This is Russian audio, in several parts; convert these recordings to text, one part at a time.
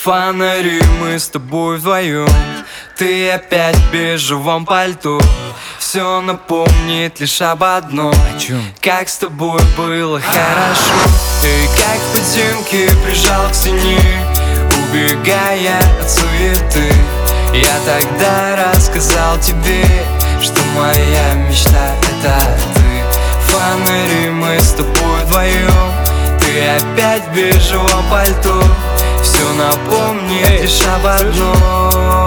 Фонари, мы с тобой вдвоем. Ты опять в бежевом пальто. Все напомнит лишь об одном: о чем? Как с тобой было хорошо. И как в подземке прижал к стене, убегая от суеты. Я тогда рассказал тебе, что моя мечта — это ты. Фонари, мы с тобой вдвоем. Ты опять в бежевом пальто. Все напомнит лишь об одном.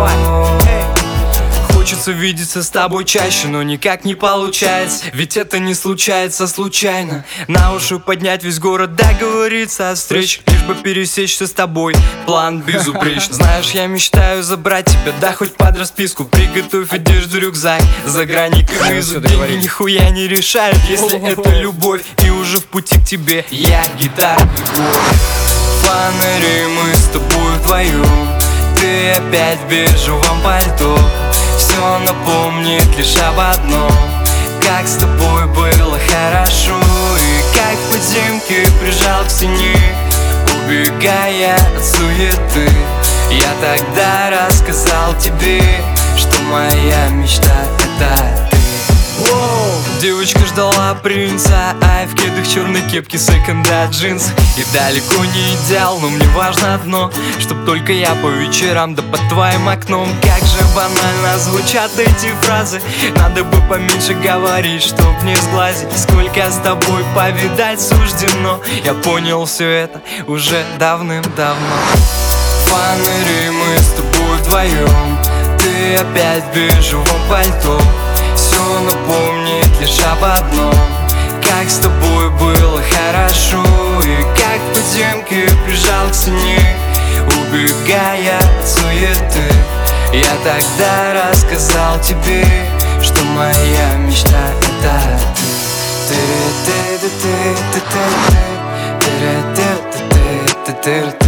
Хочется видеться с тобой чаще, но никак не получается. Ведь это не случается случайно. На уши поднять весь город, договориться о встрече, лишь бы пересечься с тобой. План безупречный. Знаешь, я мечтаю забрать тебя, да хоть под расписку. Приготовь одежду, рюкзак, за граниками из деньги нихуя не решают, если это любовь. И уже в пути к тебе я гитара и голос. Фонари, мы с тобой вдвоем. Ты опять в бежевом пальто. Все напомнит лишь об одном: как с тобой было хорошо. И как в подземке прижал к стене, убегая от суеты. Я тогда рассказал тебе, что моя мечта — это ты. Девочка ждала принца, а я в кедах, черной кепке, секонда, джинсах. И далеко не идеал, но мне важно одно: чтоб только я по вечерам, да под твоим окном. Как же банально звучат эти фразы. Надо бы поменьше говорить, чтоб не сглазить. Сколько с тобой повидать суждено. Я понял все это уже давным-давно. Фонари, мы с тобой вдвоем. Ты опять в бежевом пальто. Все напомнит лишь об одном: как с тобой было хорошо. И как в подземке прижал к стене, убегая от суеты. Я тогда рассказал тебе, что моя мечта — это ты.